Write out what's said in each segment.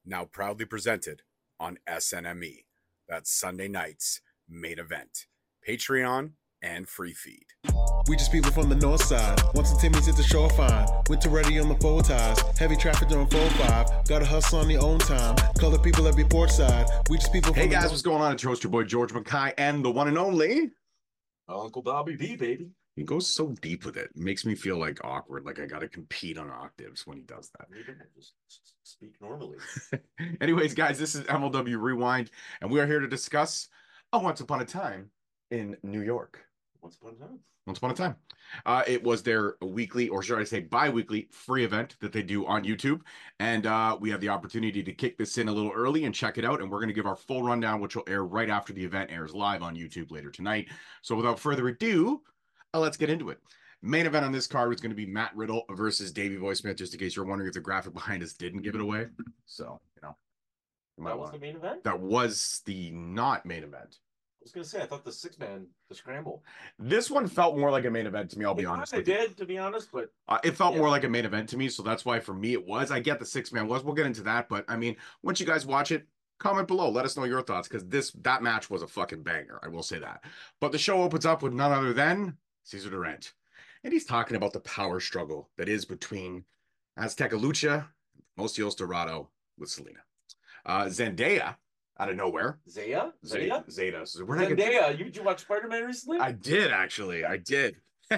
now proudly presented on SNME. That's Sunday night's main event. Patreon and free feed. We just people from the north side. Once the Timmy's hit the shore fine. Winter ready on the four ties. Heavy traffic during 4-5. Gotta hustle on your own time. Color people every port side. We just people from Hey guys, what's going on? It's your host, your boy George Mackay, and the one and only Uncle Bobby B, baby. He goes so deep with it. Makes me feel like awkward, like I gotta compete on octaves when he does that. You don't just speak normally. Anyways, guys, this is MLW Rewind, and we are here to discuss Once Upon a Time in New York. Once upon a time. Once Upon a Time. It was their weekly, or should I say bi-weekly, free event that they do on YouTube. And we have the opportunity to kick this in a little early and check it out. And we're going to give our full rundown, which will air right after the event airs live on YouTube later tonight. So without further ado, let's get into it. Main event on this card was going to be Matt Riddle versus Davey Boy Smith, just in case you're wondering if the graphic behind us didn't give it away. So, That was the main event? That was the not main event. I was going to say, I thought the six-man, the scramble. This one felt more like a main event to me, I'll be honest. It did, to be honest, but... it felt more like a main event to me, so that's why for me it was. I get the six-man was. We'll get into that, but I mean, once you guys watch it, comment below. Let us know your thoughts, because that match was a fucking banger. I will say that. But the show opens up with none other than Cesar Durant. And he's talking about the power struggle that is between Azteca Lucha and Mosios Dorado with Selena. Zendaya, out of nowhere. Zeta? Zeta. So Zendaya, did you watch Spider-Man recently? I did, actually. I did.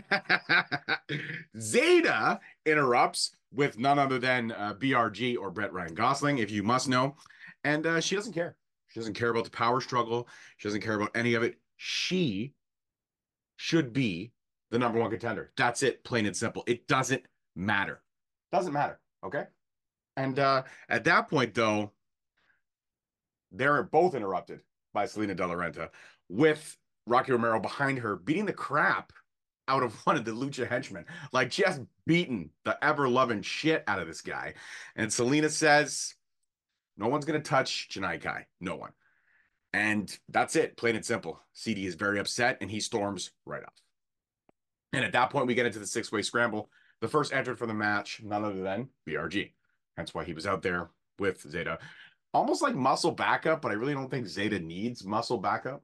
Zeta interrupts with none other than BRG or Brett Ryan Gosling, if you must know. And she doesn't care. She doesn't care about the power struggle. She doesn't care about any of it. She should be the number one contender. That's it, plain and simple. It doesn't matter. Doesn't matter, okay? And at that point, though, they're both interrupted by Selena De La Renta with Rocky Romero behind her, beating the crap out of one of the Lucha henchmen. Like, just beating the ever-loving shit out of this guy. And Selena says, no one's going to touch Janai Kai. No one. And that's it, plain and simple. CD is very upset, and he storms right off. And at that point, we get into the six-way scramble. The first entered for the match, none other than BRG. That's why he was out there with Zeta. Almost like muscle backup, but I really don't think Zeta needs muscle backup.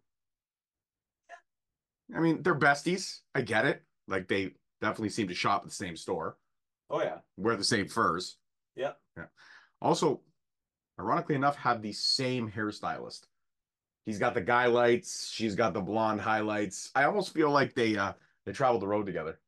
I mean, they're besties. I get it. Like, they definitely seem to shop at the same store. Oh, yeah. Wear the same furs. Yeah. Also, ironically enough, have the same hairstylist. He's got the guy lights. She's got the blonde highlights. I almost feel like they traveled the road together.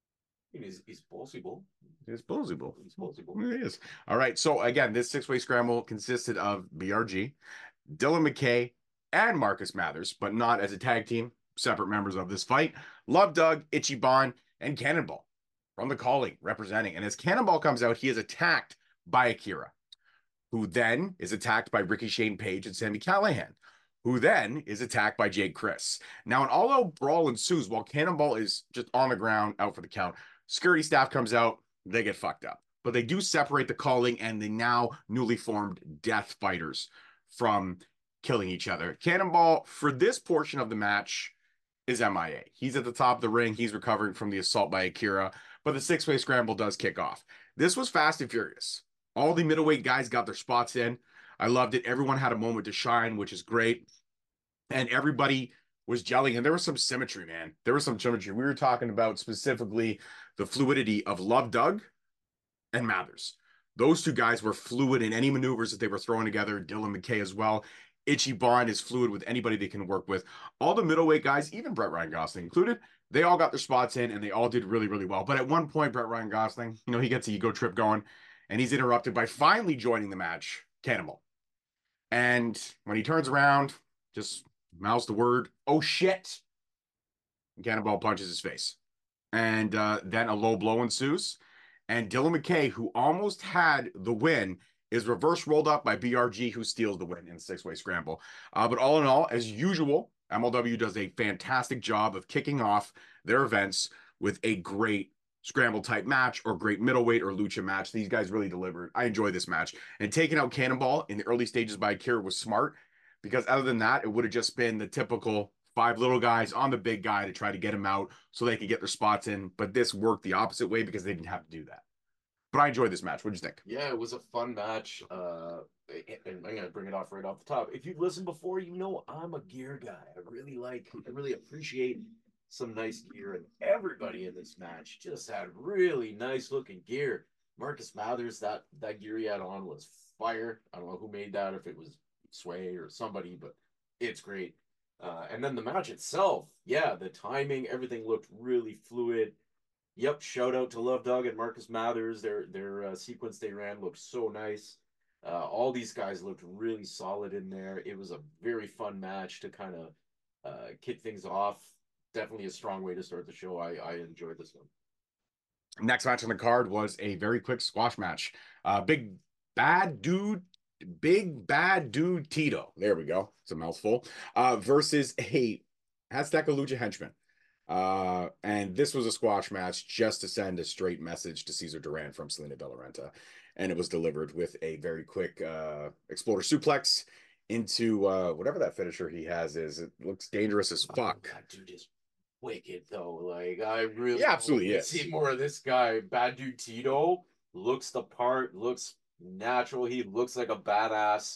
He's possible. It's plausible. He's possible. It is. All right. So again, this six-way scramble consisted of BRG, Dylan McKay, and Marcus Mathers, but not as a tag team, separate members of this fight. Love Doug, Ichiban, and Cannonball from The Calling representing. And as Cannonball comes out, he is attacked by Akira, who then is attacked by Ricky Shane Page and Sami Callihan, who then is attacked by Jake Chris. Now, an all-out brawl ensues while Cannonball is just on the ground, out for the count. Security staff comes out. They get fucked up. But they do separate the Calling and the now newly formed Death Fighters from killing each other. Cannonball, for this portion of the match, is MIA. He's at the top of the ring. He's recovering from the assault by Akira. But the six-way scramble does kick off. This was fast and furious. All the middleweight guys got their spots in. I loved it. Everyone had a moment to shine, which is great. And everybody was gelling. And there was some symmetry, man. There was some symmetry. We were talking about specifically the fluidity of Love Doug and Mathers. Those two guys were fluid in any maneuvers that they were throwing together. Dylan McKay as well. Ichiban is fluid with anybody they can work with. All the middleweight guys, even Brett Ryan Gosling included, they all got their spots in and they all did really, really well. But at one point, Brett Ryan Gosling, he gets the ego trip going and he's interrupted by finally joining the match, Cannonball. And when he turns around, just mouths the word, "Oh shit." Cannonball punches his face. And then a low blow ensues. And Dylan McKay, who almost had the win, is reverse rolled up by BRG, who steals the win in the six-way scramble. But all in all, as usual, MLW does a fantastic job of kicking off their events with a great scramble-type match or great middleweight or lucha match. These guys really delivered. I enjoy this match. And taking out Cannonball in the early stages by Akira was smart, because other than that, it would have just been the typical 5 little guys on the big guy to try to get him out so they could get their spots in. But this worked the opposite way because they didn't have to do that. But I enjoyed this match. What did you think? Yeah, it was a fun match. I'm gonna bring it off right off the top. If you've listened before, you know I'm a gear guy. I really appreciate some nice gear, and everybody in this match just had really nice looking gear. Marcus Mathers, that gear he had on was fire. I don't know who made that, if it was Sway or somebody, but it's great. And then the match itself, yeah, the timing, everything looked really fluid. Yep, shout out to Love Dog and Marcus Mathers. Their sequence they ran looked so nice. All these guys looked really solid in there. It was a very fun match to kind of kick things off. Definitely a strong way to start the show. I enjoyed this one. Next match on the card was a very quick squash match. Big bad dude Tito. There we go. It's a mouthful. Versus a Azteca Lucha henchman. And this was a squash match just to send a straight message to Cesar Duran from Selena De La Renta. And it was delivered with a very quick exploder suplex into whatever that finisher he has is. It looks dangerous as fuck. That dude is wicked though. Like I really Yeah, absolutely hope we is. see more of this guy. Bad dude Tito looks the part, looks natural. He looks like a badass.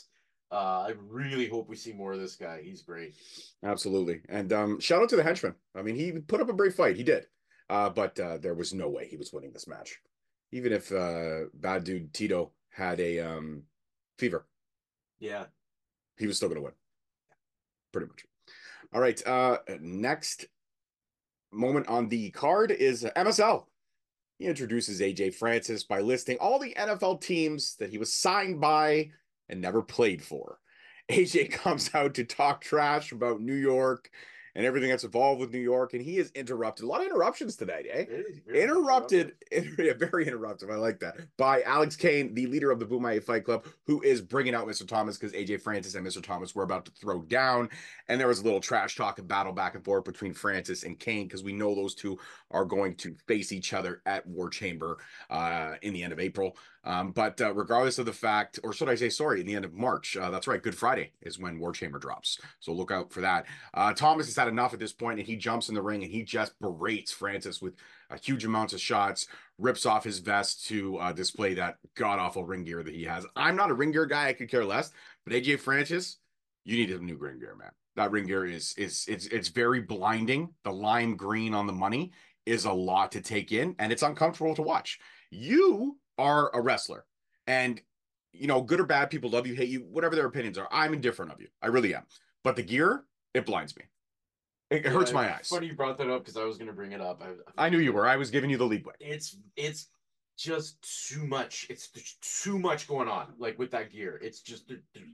I really hope we see more of this guy. He's great. Absolutely. And shout out to the henchman. I mean, he put up a brave fight. He did. But there was no way he was winning this match. Even if bad dude Tito had a fever. Yeah. He was still going to win. Pretty much. All right. Next moment on the card is MSL. He introduces AJ Francis by listing all the NFL teams that he was signed by and never played for. AJ comes out to talk trash about New York and everything that's involved with New York, and he is interrupted. A lot of interruptions tonight, eh? Very interruptive. I like that. By Alex Kane, the leader of the Boomay Fight Club, who is bringing out Mr. Thomas because AJ Francis and Mr. Thomas were about to throw down, and there was a little trash talk and battle back and forth between Francis and Kane because we know those two are going to face each other at War Chamber in the end of April. But regardless of the fact, or should I say, sorry, in the end of March, that's right, Good Friday is when War Chamber drops. So look out for that. Thomas has had enough at this point, and he jumps in the ring and he just berates Francis with huge amounts of shots, rips off his vest to display that god-awful ring gear that he has. I'm not a ring gear guy, I could care less, but AJ Francis, you need a new ring gear, man. That ring gear it's very blinding. The lime green on the money is a lot to take in, and it's uncomfortable to watch. You are a wrestler, and you know, good or bad, people love you, hate you, whatever their opinions are. I'm indifferent of you. I really am. But the gear, it blinds me. It hurts my eyes. Funny you brought that up because I was going to bring it up. I knew you were. I was giving you the leadway. It's just too much. It's too much going on. Like with that gear, it's just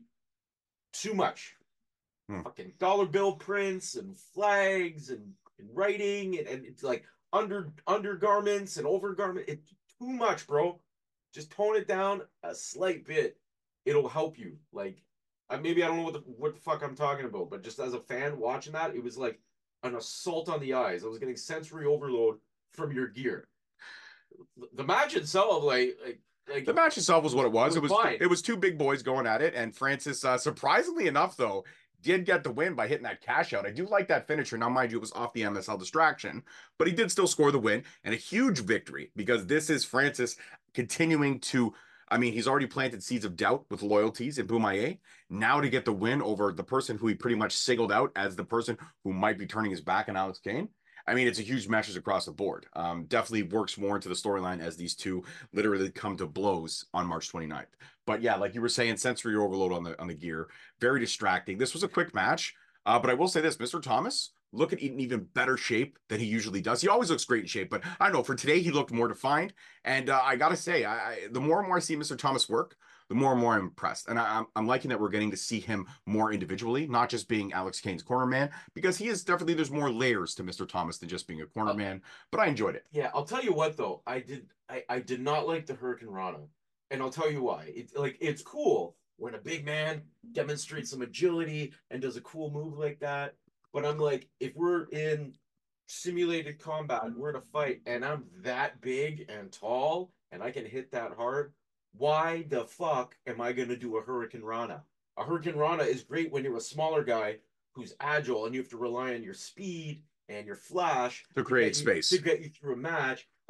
too much. Fucking dollar bill prints and flags and writing and it's like undergarments and overgarment. It's too much, bro. Just tone it down a slight bit. It'll help you. Like, maybe I don't know what the fuck I'm talking about, but just as a fan watching that, it was like an assault on the eyes. I was getting sensory overload from your gear. The match itself, like the match itself was what it was. Fine. It was two big boys going at it, and Francis, surprisingly enough, though, did get the win by hitting that cash out. I do like that finisher. Now, mind you, it was off the MSL distraction, but he did still score the win and a huge victory because this is Francis continuing to, I mean, he's already planted seeds of doubt with loyalties in Boomay. Now to get the win over the person who he pretty much singled out as the person who might be turning his back on Alex Kane. I mean, it's a huge message across the board. Definitely works more into the storyline as these two literally come to blows on March 29th. But yeah, like you were saying, sensory overload on the gear, very distracting. This was a quick match, but I will say this, Mr. Thomas, look at in even better shape than he usually does. He always looks great in shape, but I don't know, for today, he looked more defined. And I got to say, the more and more I see Mr. Thomas work, the more and more I'm impressed. And I'm liking that we're getting to see him more individually, not just being Alex Kane's corner man, because he is definitely, there's more layers to Mr. Thomas than just being a corner man, but I enjoyed it. Yeah, I'll tell you what, though. I did not like the Hurricane Rana. And I'll tell you why. It's cool when a big man demonstrates some agility and does a cool move like that. But I'm like, if we're in simulated combat, we're in a fight, and I'm that big and tall, and I can hit that hard, why the fuck am I going to do a Hurricane Rana? A Hurricane Rana is great when you're a smaller guy who's agile and you have to rely on your speed and your flash to create space to get you through a match.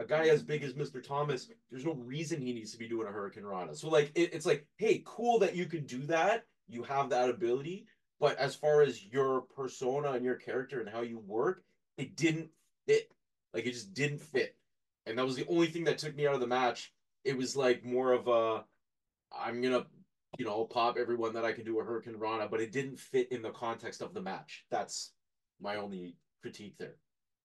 a guy as big as Mr. Thomas, there's no reason he needs to be doing a Hurricane Rana. So like it's like, hey, cool that you can do that. You have that ability, but as far as your persona and your character and how you work, it didn't fit. Like it just didn't fit. And that was the only thing that took me out of the match. It was like more of a I'm gonna, pop everyone that I can do a Hurricane Rana, but it didn't fit in the context of the match. That's my only critique there.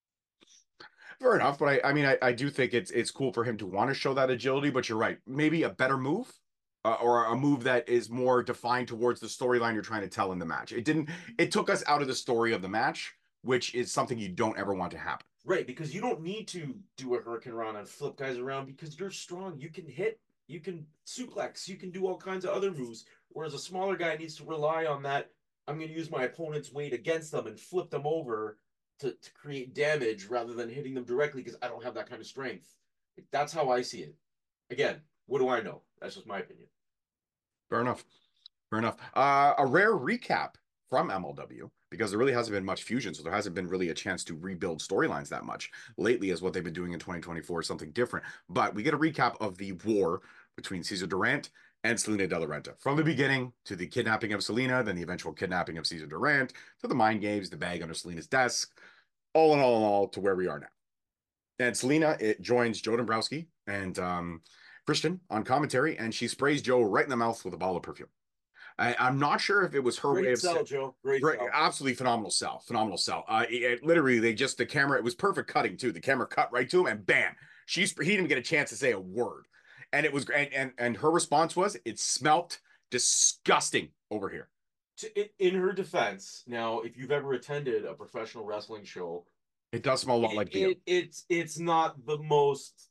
Fair enough, but I mean, I do think it's cool for him to want to show that agility. But you're right, maybe a better move, or a move that is more defined towards the storyline you're trying to tell in the match. It didn't. It took us out of the story of the match, which is something you don't ever want to happen. Right, because you don't need to do a Hurricane Rana and flip guys around because you're strong. You can hit, you can suplex, you can do all kinds of other moves. Whereas a smaller guy needs to rely on that. I'm going to use my opponent's weight against them and flip them over to create damage rather than hitting them directly because I don't have that kind of strength. That's how I see it. Again, what do I know? That's just my opinion. Fair enough. Fair enough. A rare recap from MLW because there really hasn't been much fusion, so there hasn't been really a chance to rebuild storylines that much lately. As what they've been doing in 2024 is something different. But we get a recap of the war between Cesar Durant and Salina De La Renta, from the beginning to the kidnapping of Salina, then the eventual kidnapping of Cesar Durant, to the mind games, the bag under Salina's desk, all in all, to where we are now. And Salina, it joins Joe Dombrowski and Christian on commentary, and she sprays Joe right in the mouth with a bottle of perfume. I'm not sure if it was her way of sell, Joe. Great sell. Absolutely phenomenal sell. Literally, the camera, it was perfect cutting too. The camera cut right to him, and bam, he didn't get a chance to say a word. And it was, and her response was, it smelt disgusting over here. In her defense, now, if you've ever attended a professional wrestling show, it does smell a lot like beer. It's not the most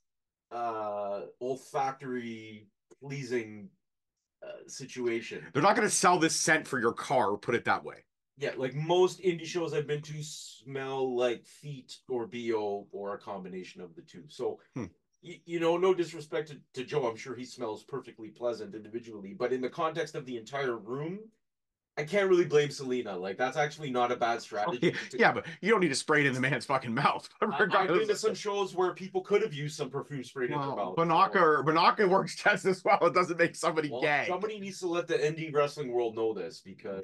olfactory pleasing situation. They're not going to sell this scent for your car, put it that way. Yeah, like most indie shows I've been to smell like feet or BO or a combination of the two. So, no disrespect to Joe. I'm sure he smells perfectly pleasant individually. But in the context of the entire room, I can't really blame Salina. Like, that's actually not a bad strategy. Yeah, but you don't need to spray it in the man's fucking mouth. I've been to some shows where people could have used some perfume sprayed in their mouth. Banaka works just as well. It doesn't make somebody gag. Somebody needs to let the indie wrestling world know this because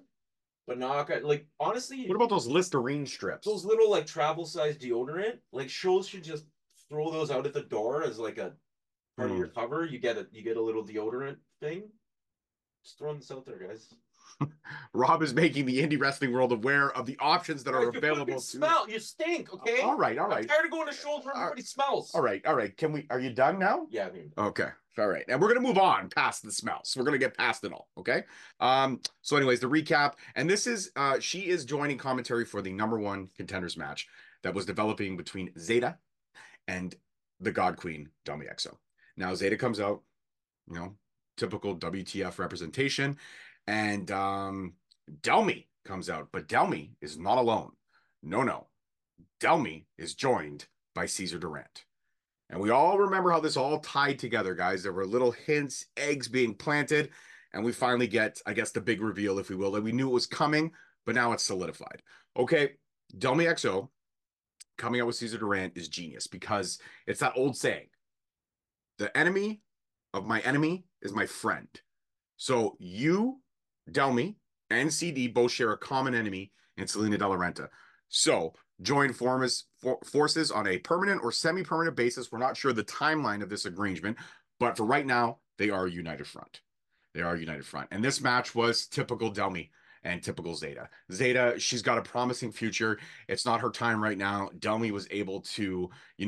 Banaka, like, honestly, what about those Listerine strips? Those little like travel size deodorant, like shows should just throw those out at the door as like a part of your cover. You get a little deodorant thing. Just throwing this out there, guys. Rob is making the indie wrestling world aware of the options that are available. You stink, okay? All right. I'm tired of going to shows where everybody smells. All right. Are you done now? Yeah. Okay. All right. And we're gonna move on past the smells. We're gonna get past it all. Okay. So, anyways, the recap, and this is she is joining commentary for the #1 contenders match that was developing between Zeta and the God Queen Delmi Exo. Now Zeta comes out, typical WTF representation. And Delmi comes out, but Delmi is not alone. No. Delmi is joined by Cesar Durant. And we all remember how this all tied together, guys. There were little hints, eggs being planted, and we finally get, I guess, the big reveal, if we will, that we knew it was coming, but now it's solidified. Okay, Delmi XO coming out with Cesar Durant is genius because it's that old saying, the enemy of my enemy is my friend. So you, Delmi, and CD both share a common enemy in Salina De La Renta. So join forces on a permanent or semi-permanent basis. We're not sure the timeline of this arrangement, but for right now, they are a united front. And this match was typical Delmi and typical Zeta. Zeta, she's got a promising future. It's not her time right now. Delmi was able to,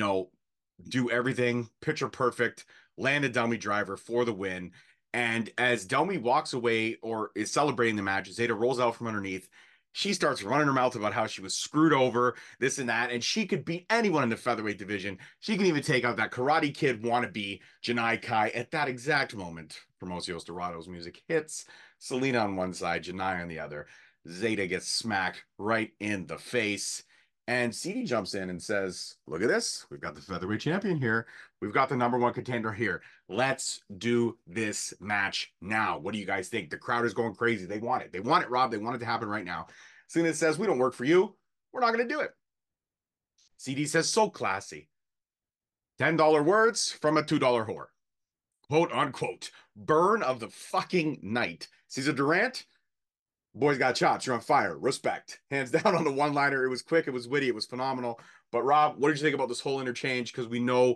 do everything, picture perfect, land a Delmi driver for the win. And as Delmi walks away or is celebrating the match, Zeta rolls out from underneath. She starts running her mouth about how she was screwed over, this and that, and she could beat anyone in the featherweight division. She can even take out that Karate Kid wannabe, Janai Kai. At that exact moment, Promosios Dorado's music hits. Salina on one side, Janai on the other. Zeta gets smacked right in the face. And CD jumps in and says, look at this. We've got the featherweight champion here. We've got the #1 contender here. Let's do this match now. What do you guys think? The crowd is going crazy. They want it. They want it, Rob. They want it to happen right now. Salina says, we don't work for you. We're not going to do it. CD says, so classy. $10 words from a $2 whore. Quote unquote. Burn of the fucking night. Cesar Durant, boys got chops. You're on fire. Respect. Hands down on the one-liner. It was quick. It was witty. It was phenomenal. But Rob, what did you think about this whole interchange? Because we know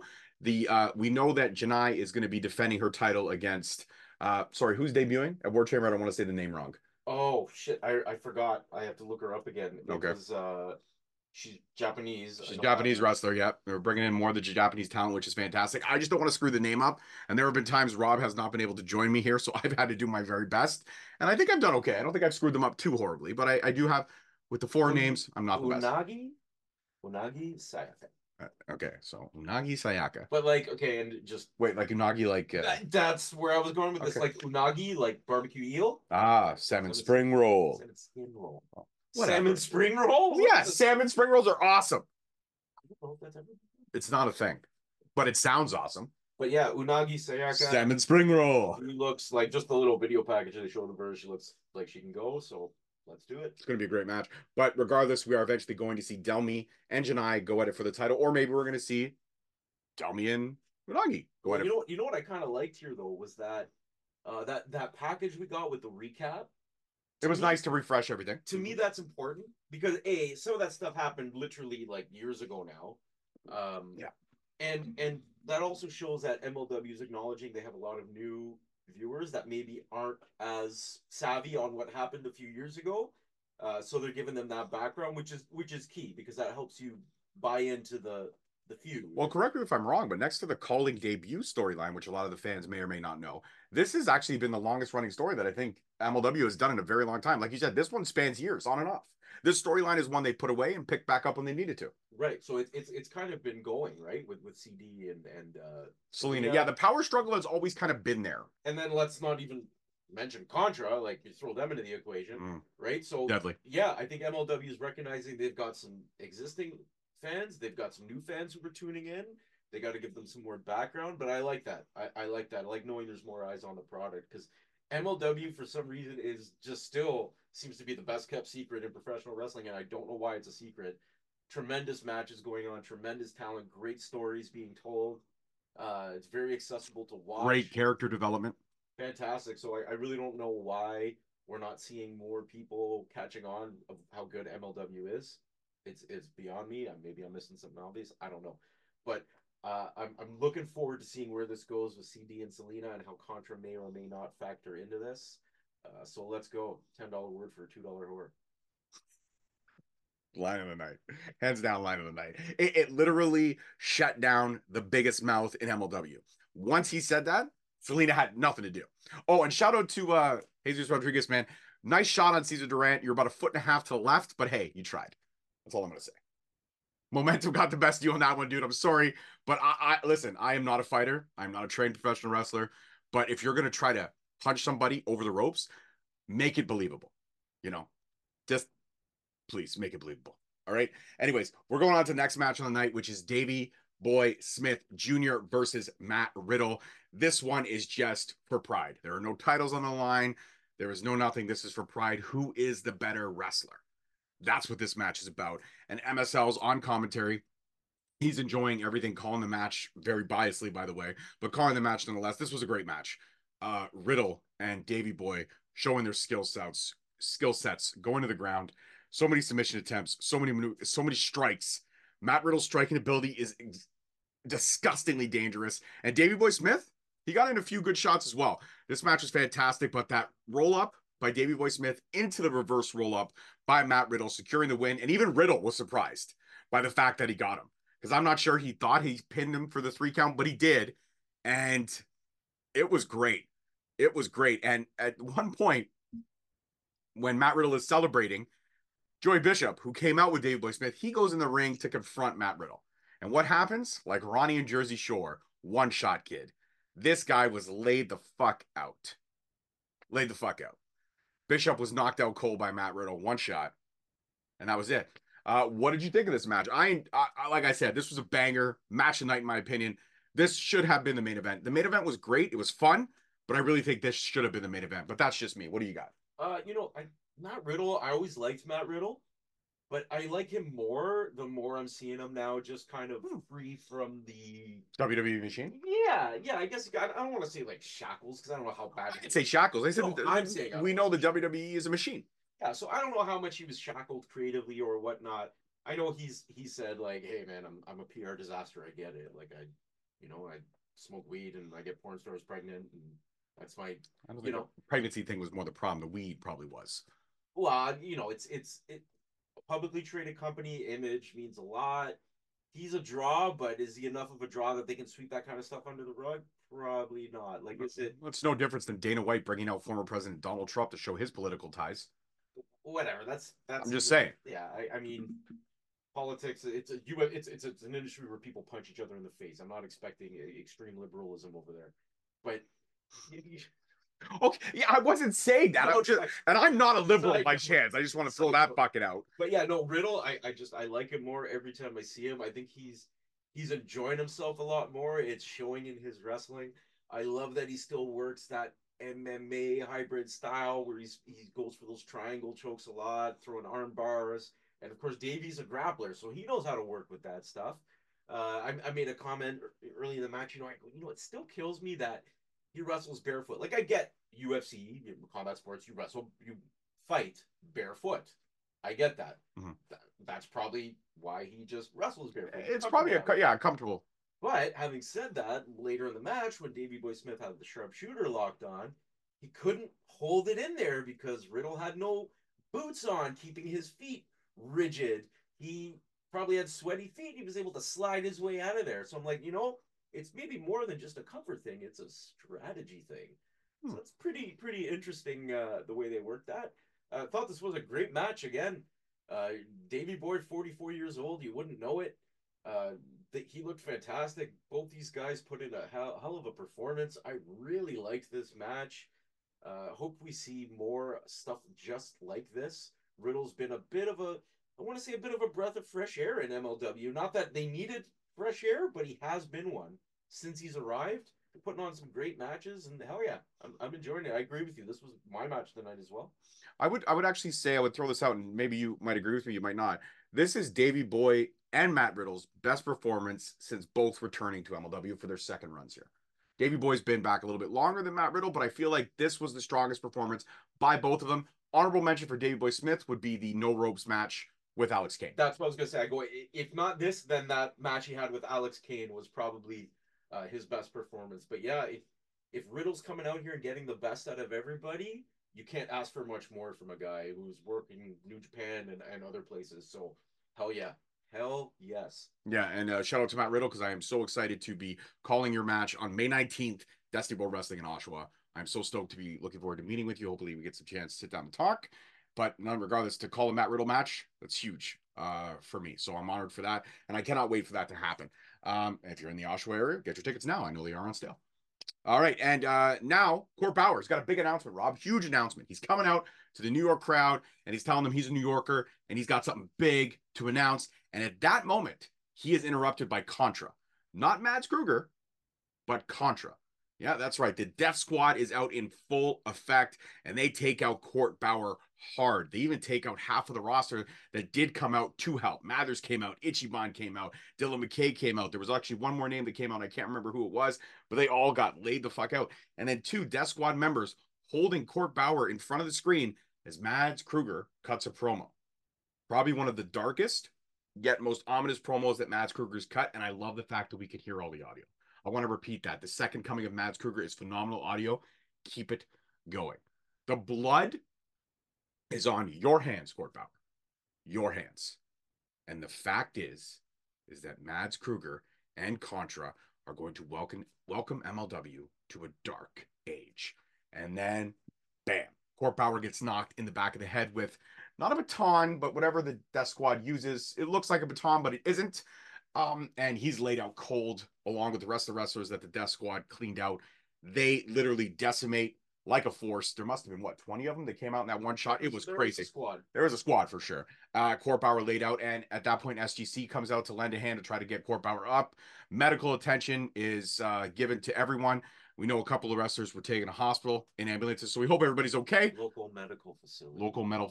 that Janai is going to be defending her title against sorry, who's debuting at War Chamber? I don't want to say the name wrong. Oh shit, I forgot. I have to look her up again. Okay. Was, she's Japanese. She's a Japanese wrestler, yep. They're bringing in more of the Japanese talent, which is fantastic. I just don't want to screw the name up. And there have been times Rob has not been able to join me here, so I've had to do my very best. And I think I've done okay. I don't think I've screwed them up too horribly, but I do have, with the four names, I'm not the best. Unagi Sayaka. Okay, so Unagi Sayaka. But like, okay, and just wait, like Unagi, like that's where I was going with this, like Unagi, like barbecue eel. Salmon spring roll. Salmon skin roll. Whatever. Salmon spring roll. Yeah, salmon spring rolls are awesome. I don't know if that's ever... It's not a thing, but it sounds awesome. But yeah, Unagi Sayaka. Salmon spring roll. She looks like, just the little video package they showed of her. She looks like she can go. So let's do it. It's going to be a great match. But regardless, we are eventually going to see Delmi and Janai go at it for the title, or maybe we're going to see Delmi and Unagi go at it. You know what I kind of liked here though was that that package we got with the recap. It was nice to refresh everything. To me, that's important because some of that stuff happened literally like years ago now. Yeah. And that also shows that MLW is acknowledging they have a lot of new viewers that maybe aren't as savvy on what happened a few years ago. So they're giving them that background, which is key because that helps you buy into the feud. Well, correct me if I'm wrong, but next to the Calling debut storyline, which a lot of the fans may or may not know, this has actually been the longest running story that I think MLW has done in a very long time. Like you said, this one spans years on and off. This storyline is one they put away and picked back up when they needed to. Right. So it's kind of been going, right, with CD and Selena. Yeah, the power struggle has always kind of been there. And then let's not even mention Contra, like you throw them into the equation, right? So deadly. Yeah, I think MLW is recognizing they've got some existing fans, they've got some new fans who are tuning in. They got to give them some more background, but I like that. I like that. I like knowing there's more eyes on the product because MLW for some reason is just still seems to be the best kept secret in professional wrestling, and I don't know why it's a secret. Tremendous matches going on, tremendous talent, great stories being told. It's very accessible to watch. Great character development. Fantastic. So I really don't know why we're not seeing more people catching on of how good MLW is. It's beyond me. Maybe I'm missing something obvious. I don't know, but I'm looking forward to seeing where this goes with CD and Selena and how Contra may or may not factor into this. So let's go. $10 word for a $2 whore. Line of the night. Hands down, line of the night. It literally shut down the biggest mouth in MLW. Once he said that, Selena had nothing to do. Oh, and shout out to Jesus Rodriguez, man. Nice shot on Cesar Durant. You're about 1.5 feet to the left, but hey, you tried. That's all I'm going to say. Momentum got the best deal on that one, dude. I'm sorry. But I listen, I am not a fighter. I'm not a trained professional wrestler. But if you're going to try to punch somebody over the ropes, make it believable. You know, just please make it believable. All right. Anyways, we're going on to the next match on the night, which is Davey Boy Smith Jr. versus Matt Riddle. This one is just for pride. There are no titles on the line. There is no nothing. This is for pride. Who is the better wrestler? That's what this match is about. And MSL's on commentary. He's enjoying everything, calling the match very biasly, by the way, but calling the match nonetheless. This was a great match. Riddle and Davey Boy showing their skill sets, going to the ground. So many submission attempts, so many strikes. Matt Riddle's striking ability is disgustingly dangerous. And Davey Boy Smith, he got in a few good shots as well. This match was fantastic, but that roll-up by Davey Boy Smith into the reverse roll-up by Matt Riddle, securing the win. And even Riddle was surprised by the fact that he got him. Because I'm not sure he thought he pinned him for the 3 count, but he did. And it was great. It was great. And at one point, when Matt Riddle is celebrating, Joey Bishop, who came out with Davey Boy Smith, he goes in the ring to confront Matt Riddle. And what happens? Like Ronnie and Jersey Shore, one-shot kid. This guy was laid the fuck out. Laid the fuck out. Bishop was knocked out cold by Matt Riddle, one shot. And that was it. What did you think of this match? I like I said, this was a banger match of the night, in my opinion. This should have been the main event. The main event was great. It was fun, but I really think this should have been the main event. But that's just me. What do you got? Matt Riddle, I always liked Matt Riddle. but I like him more the more I'm seeing him now, just kind of free from the WWE machine. yeah. I guess I don't want to say like shackles because I don't know how bad. I didn't say shackles. I said No, I'm saying we know the WWE is a machine. Yeah, so I don't know how much he was shackled creatively or whatnot. I know he said like, "Hey man, I'm a PR disaster. I get it. Like I smoke weed and I get porn stars pregnant and that's my I don't think the pregnancy thing was more the problem. The weed probably was. well, it's a publicly traded company. Image means a lot. He's a draw, but is he enough of a draw that they can sweep that kind of stuff under the rug? Probably not. Like, is it It's no difference than Dana White bringing out former President Donald Trump to show his political ties. whatever? That's I'm just saying. Yeah, I mean, politics. It's an industry where people punch each other in the face. I'm not expecting extreme liberalism over there, but Okay, yeah, I wasn't saying that. No, and I'm not a liberal Side by note. chance. I just want to throw Side that note. bucket out. But yeah, no, Riddle, I like him more every time I see him. I think he's enjoying himself a lot more. It's showing in his wrestling. I love that he still works that MMA hybrid style where he goes for those triangle chokes a lot, throwing arm bars. And of course, Davey's a grappler, so he knows how to work with that stuff. I made a comment early in the match. It still kills me that he wrestles barefoot. Like I get UFC, combat sports, you fight barefoot. I get that. Mm-hmm. That's probably why he just wrestles barefoot. It's probably comfortable. But having said that, later in the match, when Davey Boy Smith had the sharpshooter locked on, he couldn't hold it in there because Riddle had no boots on, keeping his feet rigid. He probably had sweaty feet. He was able to slide his way out of there. So I'm like, it's maybe more than just a comfort thing. It's a strategy thing. So it's pretty interesting the way they worked that. I thought this was a great match again. Davey Boy, 44 years old. You wouldn't know it. He looked fantastic. Both these guys put in a hell of a performance. I really liked this match. Hope we see more stuff just like this. Riddle's been a bit of I want to say a bit of a breath of fresh air in MLW. Not that they needed fresh air, but he has been one since he's arrived. Putting on some great matches, and hell yeah, I'm enjoying it. I agree with you. This was my match tonight as well. I would actually say I would throw this out, and maybe you might agree with me, you might not. This is Davey Boy and Matt Riddle's best performance since both returning to MLW for their second runs here. Davey Boy's been back a little bit longer than Matt Riddle, but I feel like this was the strongest performance by both of them. Honorable mention for Davey Boy Smith would be the no ropes match with Alex Kane. That's what I was gonna say. I go, if not this, then that match he had with Alex Kane was probably his best performance. But yeah, if Riddle's coming out here and getting the best out of everybody, you can't ask for much more from a guy who's working New Japan and other places. So hell yeah. Hell yes. Yeah, and shout out to Matt Riddle because I am so excited to be calling your match on May 19th, Destiny World Wrestling in Oshawa. I'm so stoked to be looking forward to meeting with you. Hopefully we get some chance to sit down and talk. But regardless, to call a Matt Riddle match, that's huge for me. So I'm honored for that. And I cannot wait for that to happen. If you're in the Oshawa area, get your tickets now. I know they are on sale. All right. And now Court Bauer's got a big announcement, Rob. Huge announcement. He's coming out to the New York crowd and he's telling them he's a New Yorker and he's got something big to announce. And at that moment, he is interrupted by Contra. Not Mads Kruger, but Contra. Yeah, that's right. The Death Squad is out in full effect, and they take out Court Bauer hard. They even take out half of the roster that did come out to help. Mathers came out. Ichiban came out. Dylan McKay came out. There was actually one more name that came out. I can't remember who it was, but they all got laid the fuck out. And then two Death Squad members holding Court Bauer in front of the screen as Mads Kruger cuts a promo. Probably one of the darkest, yet most ominous promos that Mads Kruger's cut, and I love the fact that we could hear all the audio. I want to repeat that. The second coming of Mads Kruger is phenomenal audio. Keep it going. The blood is on your hands, Court Bauer. Your hands. And the fact is that Mads Kruger and Contra are going to welcome MLW to a dark age. And then, bam, Court Bauer gets knocked in the back of the head with not a baton, but whatever the Death Squad uses. It looks like a baton, but it isn't. And he's laid out cold along with the rest of the wrestlers that the Death Squad cleaned out. They literally decimate like a force. There must have been, 20 of them that came out in that one shot? It was crazy. There was a squad for sure. Court Bauer laid out, and at that point, SGC comes out to lend a hand to try to get Court Bauer up. Medical attention is given to everyone. We know a couple of wrestlers were taken to hospital in ambulances, so we hope everybody's okay. Local medical facility.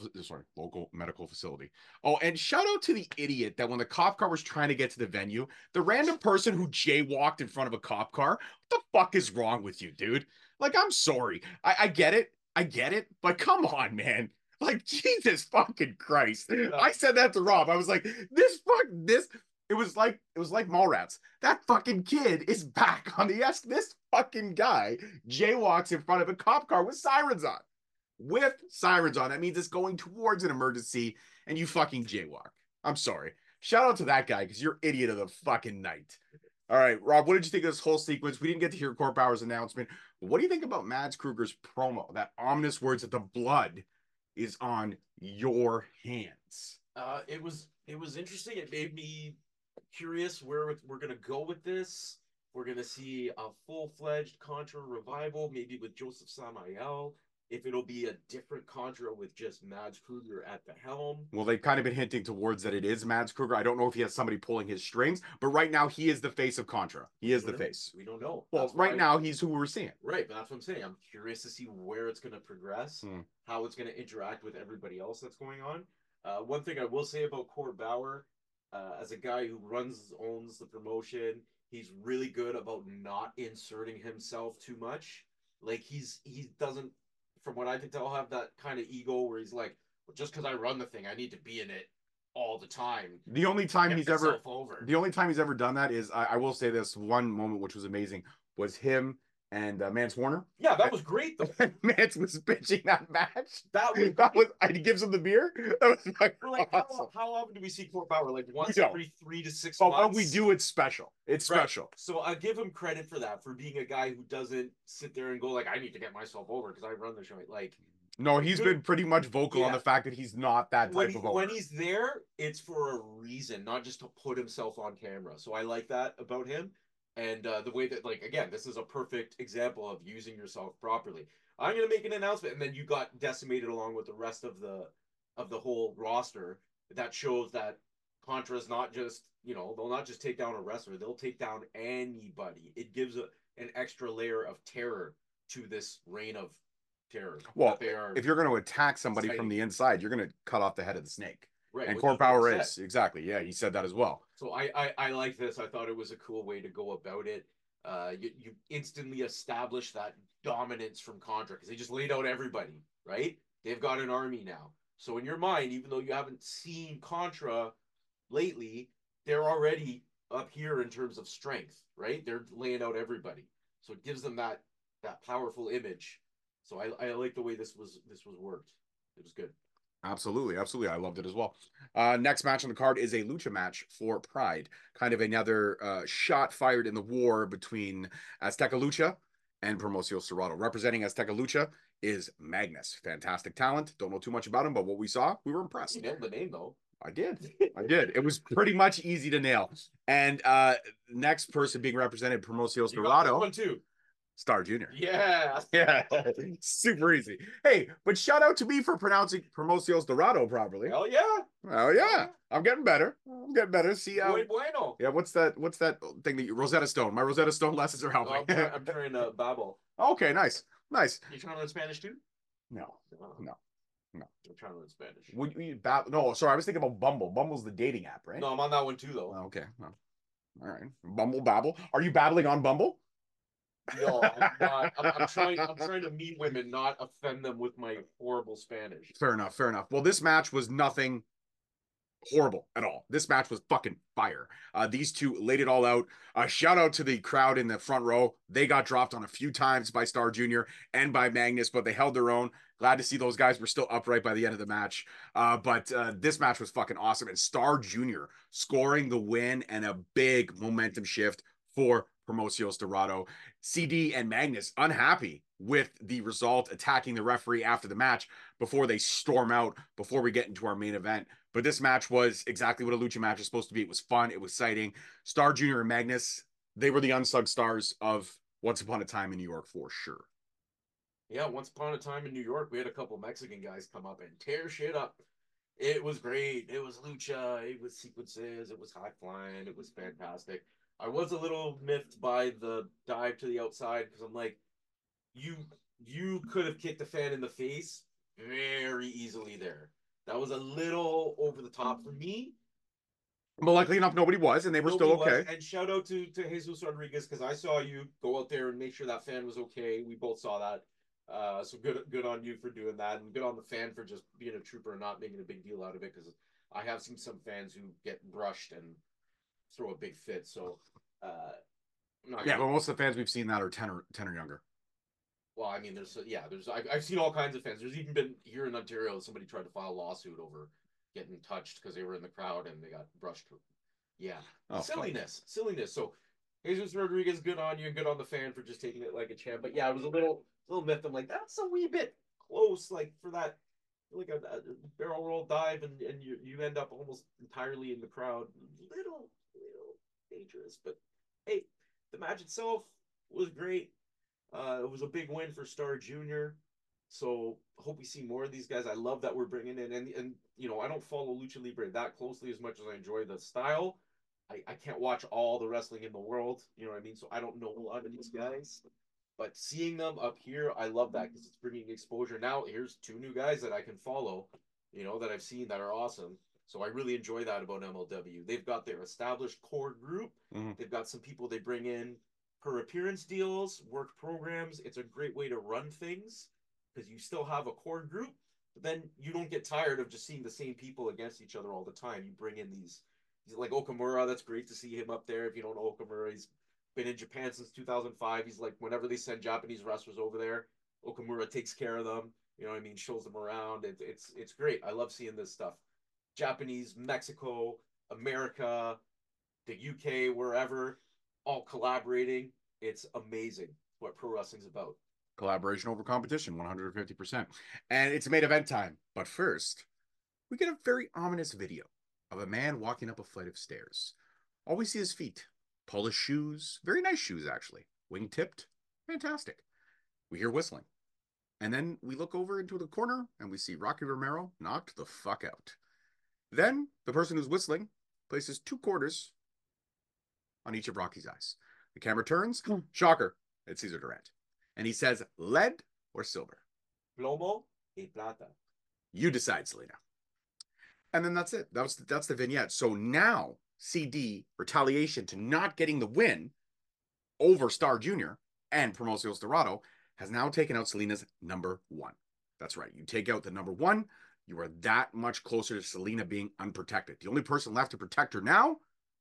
Local medical facility. Oh, and shout out to the idiot that when the cop car was trying to get to the venue, the random person who jaywalked in front of a cop car. What the fuck is wrong with you, dude? Like, I'm sorry. I get it, but come on, man. Like, Jesus fucking Christ. I said that to Rob. I was like, this. It was like Mallrats. That fucking kid is back on the S. This fucking guy jaywalks in front of a cop car with sirens on. With sirens on. That means it's going towards an emergency and you fucking jaywalk. I'm sorry. Shout out to that guy because you're idiot of the fucking night. All right, Rob, what did you think of this whole sequence? We didn't get to hear Court Bauer's announcement. But what do you think about Mads Kruger's promo? That ominous words that the blood is on your hands. It was interesting. It made me curious where we're gonna go with this. We're gonna see a full-fledged Contra revival, maybe with Joseph Samael. If it'll be a different Contra with just Mads Kruger at the helm. Well, they've kind of been hinting towards that it is Mads Kruger. I don't know if he has somebody pulling his strings, but right now he is the face of Contra. He is the face. We don't know. Well, right now he's who we're seeing. Right, but that's what I'm saying. I'm curious to see where it's gonna progress, how it's gonna interact with everybody else that's going on. One thing I will say about Court Bauer, as a guy who owns the promotion, he's really good about not inserting himself too much. Like he doesn't, from what I can tell, have that kind of ego where he's like, well, just because I run the thing, I need to be in it all the time. The only time he's ever done that is, I will say this one moment which was amazing was him and Mance Warner. Yeah, that was great though. Mance was bitching that match. That was and he gives him the beer. That was like awesome. how often do we see Court Bauer? Like once every 3 to 6 months. But when we do, it's special. It's special. So I give him credit for that, for being a guy who doesn't sit there and go like, I need to get myself over because I run the show. Like, no, he's been pretty much vocal on the fact that he's not that type of over. When he's there, it's for a reason, not just to put himself on camera. So I like that about him. And the way that, like, again, this is a perfect example of using yourself properly. I'm gonna make an announcement, and then you got decimated along with the rest of the whole roster. That shows that Contra's not just, they'll not just take down a wrestler; they'll take down anybody. It gives an extra layer of terror to this reign of terror. Well, if you're going to attack somebody from the inside, you're going to cut off the head of the snake. Right, and Court Bauer is exactly, yeah, he said that as well. So I like this. I thought it was a cool way to go about it. You instantly establish that dominance from Contra because they just laid out everybody, right? They've got an army now. So in your mind, even though you haven't seen Contra lately, they're already up here in terms of strength, right? They're laying out everybody. So it gives them that powerful image. So I like the way this was worked. It was good. Absolutely. I loved it as well. Next match on the card is a lucha match for Pride. Kind of another shot fired in the war between Azteca Lucha and Promocios Dorado. Representing Azteca Lucha is Magnus. Fantastic talent. Don't know too much about him, but what we saw, we were impressed. You nailed the name, though. I did. It was pretty much easy to nail. And next person being represented, Promocios Dorado. One too. Star Junior. Yeah. Super easy. Hey, but shout out to me for pronouncing Promocios Dorado properly. Hell yeah. Oh yeah. I'm getting better. See Muy bueno. Yeah, what's that thing that Rosetta Stone? My Rosetta Stone lessons are helping. I'm trying to babble. Okay, nice. You trying to learn Spanish too? No. I'm trying to learn Spanish. No, sorry, I was thinking about Bumble. Bumble's the dating app, right? No, I'm on that one too though. Okay. Well, all right. Bumble babble. Are you babbling on Bumble? No, I'm not. I'm trying to meet women, not offend them with my horrible Spanish. Fair enough. Well, this match was nothing horrible at all. This match was fucking fire. These two laid it all out. Shout out to the crowd in the front row. They got dropped on a few times by Star Junior and by Magnus, but they held their own. Glad to see those guys were still upright by the end of the match. But this match was fucking awesome. And Star Junior scoring the win and a big momentum shift for Promocios Dorado. CD and Magnus unhappy with the result, attacking the referee after the match before they storm out, before we get into our main event. But this match was exactly what a lucha match is supposed to be. It was fun. It was exciting. Star Junior and Magnus, they were the unsung stars of Once Upon a Time in New York for sure. Yeah, Once Upon a Time in New York, we had a couple Mexican guys come up and tear shit up. It was great. It was lucha. It was sequences. It was high flying. It was fantastic. I was a little miffed by the dive to the outside because I'm like, you could have kicked a fan in the face very easily there. That was a little over the top for me. But luckily enough, nobody was, and they were still Nobody was. okay. And shout out to Jesus Rodriguez because I saw you go out there and make sure that fan was okay. We both saw that. So good on you for doing that, and good on the fan for just being a trooper and not making a big deal out of it. Because I have seen some fans who get brushed and throw a big fit. So, Yeah, but most of the fans we've seen that are 10 or younger. well, I mean, I've seen all kinds of fans. There's even been here in Ontario somebody tried to file a lawsuit over getting touched because they were in the crowd and they got brushed. Yeah, Oh, silliness. So Jesus Rodriguez, good on you, and good on the fan for just taking it like a champ. But yeah, it was a little miffed. I'm like, that's a wee bit close, like for that, like a barrel roll dive, and you end up almost entirely in the crowd. Little dangerous, but hey, the match itself was great. It was a big win for Star Junior. So hope we see more of these guys. I love that we're bringing in, and you know, I don't follow Lucha Libre that closely as much as I enjoy the style. I can't watch all the wrestling in the world, you know what I mean? So I don't know a lot of these guys. But seeing them up here, I love that because it's bringing exposure. Now here's two new guys that I can follow, you know, that I've seen that are awesome. So I really enjoy that about MLW. They've got their established core group. Mm-hmm. They've got some people they bring in per appearance deals, work programs. It's a great way to run things because you still have a core group, but then you don't get tired of just seeing the same people against each other all the time. You bring in these like Okamura. That's great to see him up there. If you don't know Okamura, he's been in Japan since 2005. He's like, whenever they send Japanese wrestlers over there, Okamura takes care of them. You know what I mean? Shows them around. It's great. I love seeing this stuff. Japanese, Mexico, America, the UK, wherever, all collaborating. It's amazing what pro wrestling's about. Collaboration over competition, 150%. And it's main event time. But first, we get a very ominous video of a man walking up a flight of stairs. All we see is feet, polished shoes, very nice shoes actually, wing tipped, fantastic. We hear whistling. And then we look over into the corner and we see Rocky Romero knocked the fuck out. Then the person who's whistling places 2 quarters on each of Rocky's eyes. The camera turns, shocker, it's Cesar Durant. And he says, lead or silver? Plomo y plata. You decide, Selena. And then that's it. That's the vignette. So now CD retaliation to not getting the win over Star Junior and Promociones Dorado has now taken out Selena's number 1. That's right. You take out the number 1, you are that much closer to Selena being unprotected. The only person left to protect her now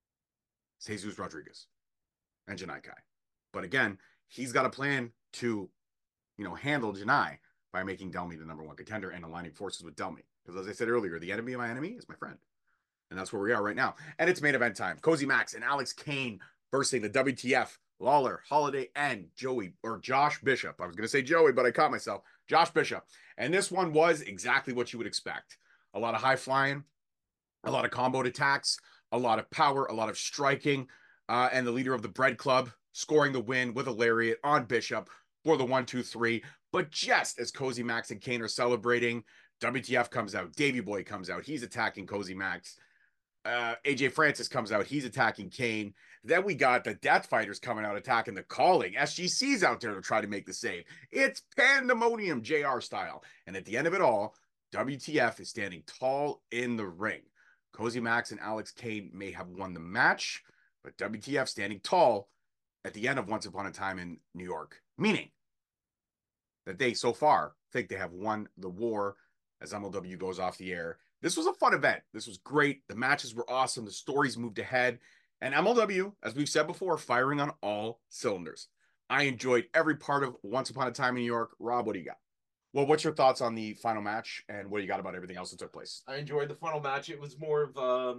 is Jesus Rodriguez and Janai Kai. But again, he's got a plan to, handle Janai by making Delmy the number 1 contender and aligning forces with Delmy. Because as I said earlier, the enemy of my enemy is my friend. And that's where we are right now. And it's main event time. Cozy Max and Alex Kane versus the WTF, Lawler, Holiday, and Josh Bishop. I was going to say Joey, but I caught myself. Josh Bishop. And this one was exactly what you would expect. A lot of high flying, a lot of comboed attacks, a lot of power, a lot of striking, and the leader of the Bread Club scoring the win with a lariat on Bishop for the 1-2-3. But just as Cozy Max and Kane are celebrating, WTF comes out. Davey Boy comes out. He's attacking Cozy Max. AJ Francis comes out. He's attacking Kane. Then we got the Death Fighters coming out attacking the Calling. SGC's out there to try to make the save. It's pandemonium JR style. And at the end of it all, WTF is standing tall in the ring. Cozy Max and Alex Kane may have won the match, but WTF standing tall at the end of Once Upon a Time in New York. Meaning that they so far think they have won the war as MLW goes off the air. This was a fun event. This was great. The matches were awesome. The stories moved ahead. And MLW, as we've said before, firing on all cylinders. I enjoyed every part of Once Upon a Time in New York. Rob, what do you got? Well, what's your thoughts on the final match and what do you got about everything else that took place? I enjoyed the final match. It was more of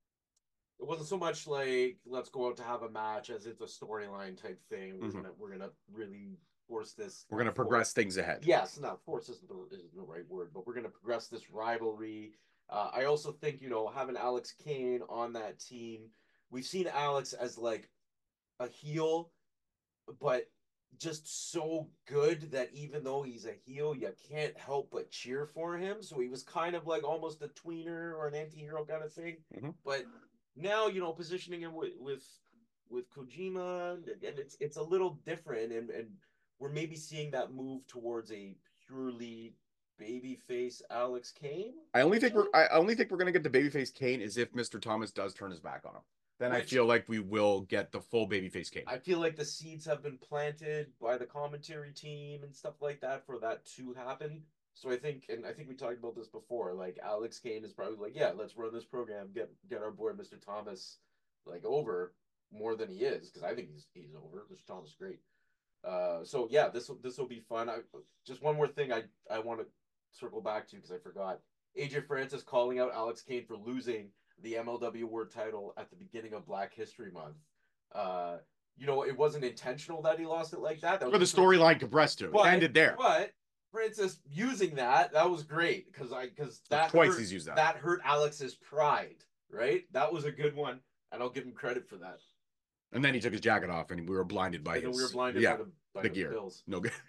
it wasn't so much like let's go out to have a match as it's a storyline type thing. We're gonna really force this. We're gonna progress things ahead. Yes, not force isn't the right word, but we're gonna progress this rivalry. I also think having Alex Kane on that team, we've seen Alex as like a heel, but just so good that even though he's a heel, you can't help but cheer for him. So he was kind of like almost a tweener or an anti-hero kind of thing. But now, positioning him with with Kojima, and it's a little different, and we're maybe seeing that move towards a purely babyface Alex Kane. I only think we're gonna get the babyface Kane is if Mr. Thomas does turn his back on him. Then I feel like we will get the full babyface Kane. I feel like the seeds have been planted by the commentary team and stuff like that for that to happen. So I think we talked about this before. Like Alex Kane is probably like, yeah, let's run this program, get our boy Mr. Thomas like over more than he is, because I think he's over. Mr. Thomas is great. So yeah, this will be fun. Just one more thing I want to circle back to because I forgot. AJ Francis calling out Alex Kane for losing the MLW World Title at the beginning of Black History Month. It wasn't intentional that he lost it like that. That for the storyline compressed to. It ended there. But Francis using that was great because that twice he's used that. That hurt Alex's pride, right? That was a good one, and I'll give him credit for that. And then he took his jacket off, and we were blinded by the gear. Bills. No good.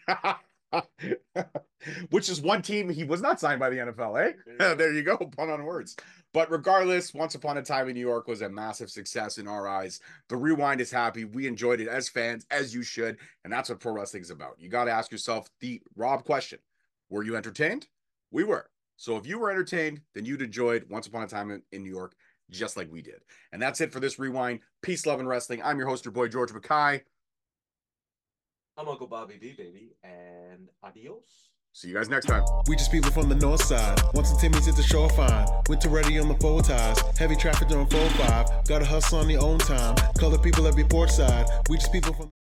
Which is one team he was not signed by the NFL, eh? There you go, pun on words. But regardless, Once Upon a Time in New York was a massive success in our eyes. The Rewind is happy. We enjoyed it as fans, as you should, and that's what pro wrestling is about. You got to ask yourself the Rob question. Were you entertained? We were. So if you were entertained, then you'd enjoyed Once Upon a Time in New York just like we did. And that's it for this Rewind. Peace, love, and wrestling. I'm your host, your boy, George Mackay. I'm Uncle Bobby B, baby, and adios. See you guys next time. We just people from the north side. Once the Timmy's at the shore fine. Winter ready on the four ties. Heavy traffic during 4-5. Gotta hustle on your own time. Color people every port side. We just people from